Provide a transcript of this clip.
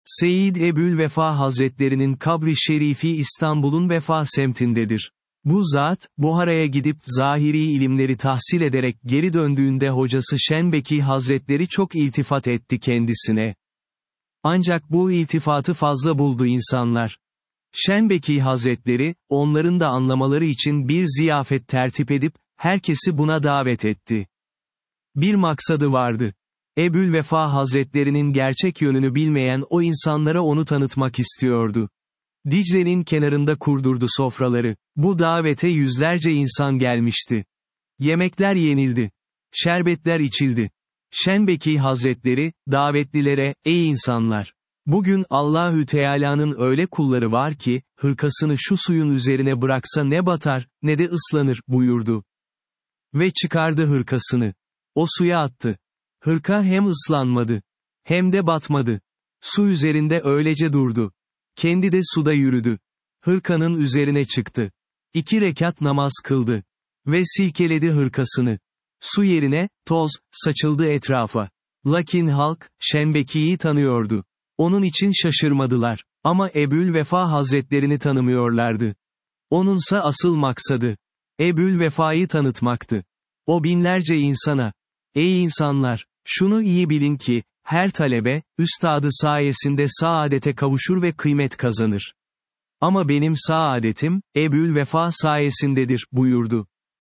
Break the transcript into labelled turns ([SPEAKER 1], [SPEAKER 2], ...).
[SPEAKER 1] Seyyid Ebu'l-Vefa Hazretlerinin kabri şerifi İstanbul'un Vefa semtindedir. Bu zat, Buhara'ya gidip zahiri ilimleri tahsil ederek geri döndüğünde hocası Şenbeki Hazretleri çok iltifat etti kendisine. Ancak bu iltifatı fazla buldu insanlar. Şenbeki Hazretleri, onların da anlamaları için bir ziyafet tertip edip, herkesi buna davet etti. Bir maksadı vardı. Ebu'l-Vefa Hazretlerinin gerçek yönünü bilmeyen o insanlara onu tanıtmak istiyordu. Dicle'nin kenarında kurdurdu sofraları. Bu davete yüzlerce insan gelmişti. Yemekler yenildi. Şerbetler içildi. Şenbeki Hazretleri, davetlilere, ey insanlar! Bugün Allahü Teala'nın öyle kulları var ki, hırkasını şu suyun üzerine bıraksa ne batar, ne de ıslanır, buyurdu. Ve çıkardı hırkasını. O suya attı. Hırka hem ıslanmadı, hem de batmadı. Su üzerinde öylece durdu. Kendi de suda yürüdü. Hırkanın üzerine çıktı. 2 rekat namaz kıldı. Ve silkeledi hırkasını. Su yerine, toz, saçıldı etrafa. Lakin halk, Şenbeki'yi tanıyordu. Onun için şaşırmadılar. Ama Ebu'l-Vefa Hazretlerini tanımıyorlardı. Onunsa asıl maksadı. Ebu'l-Vefa'yı tanıtmaktı. O binlerce insana, ey insanlar, şunu iyi bilin ki, her talebe, üstadı sayesinde saadete kavuşur ve kıymet kazanır. Ama benim saadetim, Ebu'l-Vefa sayesindedir, buyurdu.